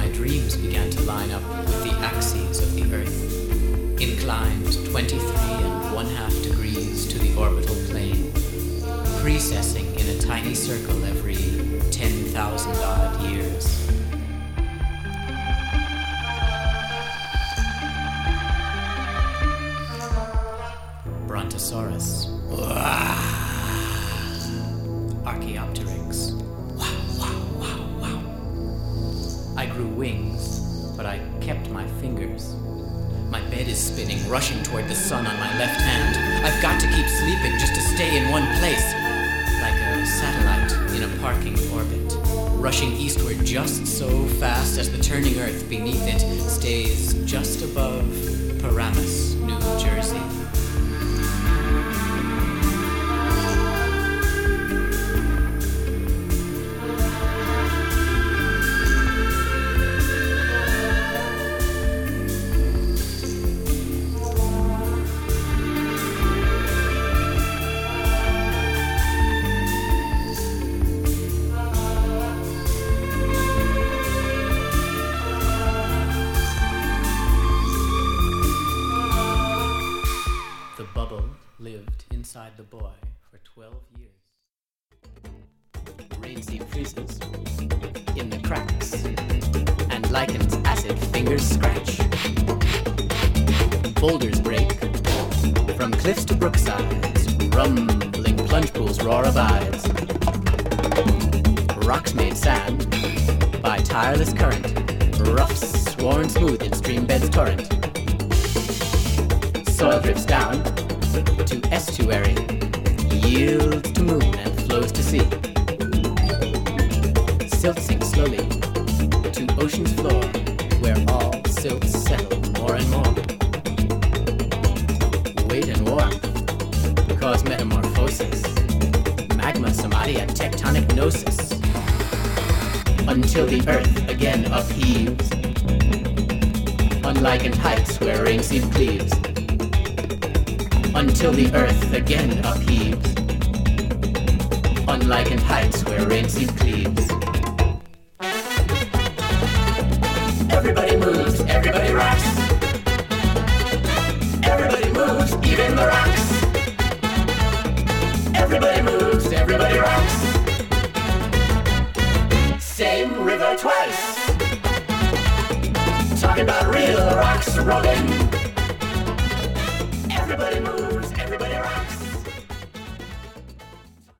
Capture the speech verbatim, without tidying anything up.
my dreams began to line up with the axes of the Earth, inclined twenty-three and one-half degrees to the orbital plane, precessing in a tiny circle every ten thousand odd years. Brontosaurus. Archaeopteryx. Wow, wow, wow, wow. I grew wings, but I kept my fingers. My bed is spinning, rushing toward the sun on my left hand. I've got to keep sleeping just to stay in one place, like a satellite in a parking orbit, rushing eastward just so fast as the turning Earth beneath it stays just above Paramus, New Jersey. Lived inside the boy for twelve years. Rainseed freezes in the cracks, and lichen's acid fingers scratch. Boulders break from cliffs to brooksides, rumbling plunge pools roar abides. Rocks made sand by tireless current, roughs worn smooth in stream bed's torrent. Soil drifts down to estuary, yields to moon and flows to sea. Silt sinks slowly to ocean's floor, where all silts settle more and more. Weight and warmth cause metamorphosis, magma, samadhi, and tectonic gnosis, until the earth again upheaves, unlikened heights where rainseed cleaves. Until the earth again upheaves, unlikened heights where rainseed cleaves. Everybody moves, everybody rocks. Everybody moves, even the rocks. Everybody moves, everybody rocks. Same river twice. Talking about real rocks rolling.